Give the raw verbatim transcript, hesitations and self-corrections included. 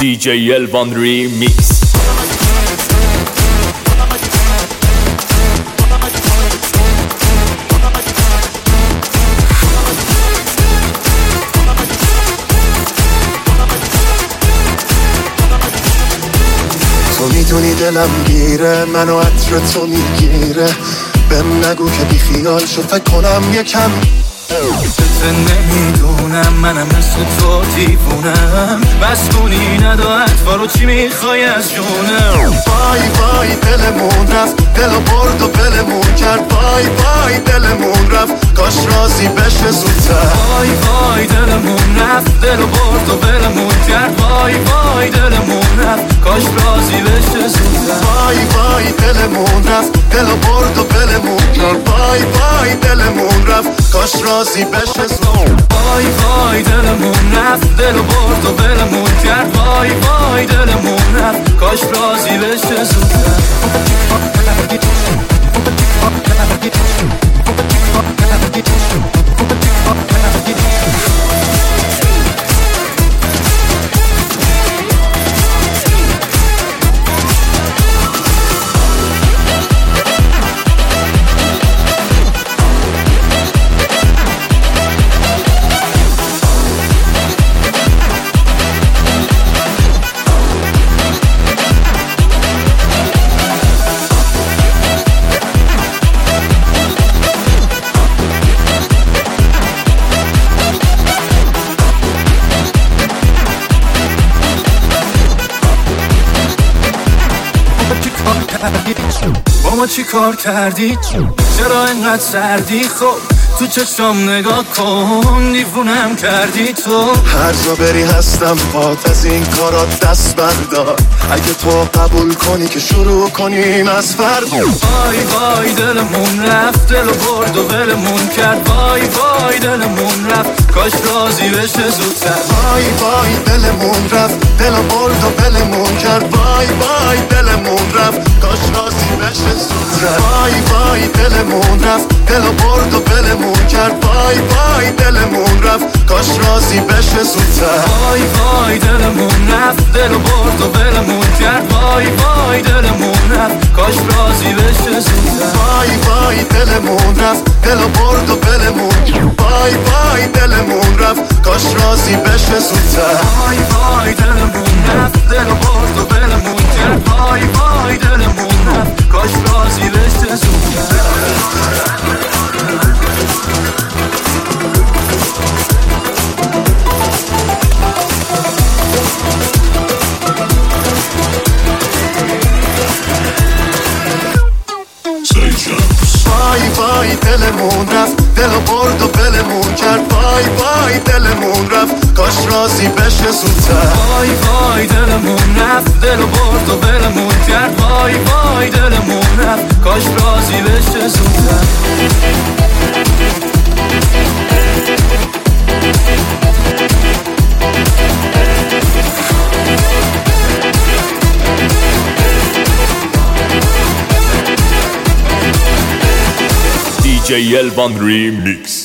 دی جی الوان ریمیکس. تو میدونی دلم گیره، منو عطر تو میگیره، بهم نگو که بی خیال شو فکر کنم یکم. تو نمیدونم منم مثل تو دیوونم، بسکونی ندارد فارو چی میخوای از جونم. وای وای دلمون رفت، دلو برد و بلمون کرد. وای وای دلمون رفت، کاش راضی بشه زودتر. وای وای دلمون رفت، دلو برد و بلمون کرد. وای وای دلمون رفت، کاش راضی بشه زودتر. وای وای دلمون رفت، دلو برد و بلمون کرد. وای وای دلمون رفت، کاش راضی بشه زودتر. وای وای دلمون رفت، دلو برد و بلمون کرد. وای وای دلمون رفت، کاش راضی بشه زودتر. با ما چی کار کردی؟ چرا اینقدر سردی؟ خب تو چشم نگاه کن، دیوونم کردی تو. هر جا بری هستم پات، از این کارات دست بردار. اگه تو قبول کنی که شروع کنیم از فردا. وای وای دلمون رفت، دل برد و ولمون کرد. وای وای دلمون رفت، کاش راضی بشه زودتر. وای وای دلمون رفت، دل برد و ولمون کرد. وای وای دلمون رفت، کاش راضی بشه زودتر. وای وای دلمون رفت، دل برد و ولمون کرد. وای وای دلمون رفت، کاش راضی بشه زودتر. وای وای دلمون رفت، دل برد و ولمون کرد. وای وای دلمون رفت، کاش راضی بشه زودتر. وای وای دلمون رفت، دل برد و ولمون کرد. وای وای دلمون رفت، کاش راضی بشه زودتر. وای وای دلمون رفت، دل برد و ولمون کرد. وای وای دلمون رفت، کاش راضی بشه زودتر. وای وای دلمون رفت، دل برد و بلمون کرد. وای وای دلمون رفت، کاش راضی بشه زودتر. وای وای دلمون رفت، دل برد و بلمون کرد. وای وای دلمون رفت، کاش راضی بشه زودتر. دی جی الوان ریمیکس.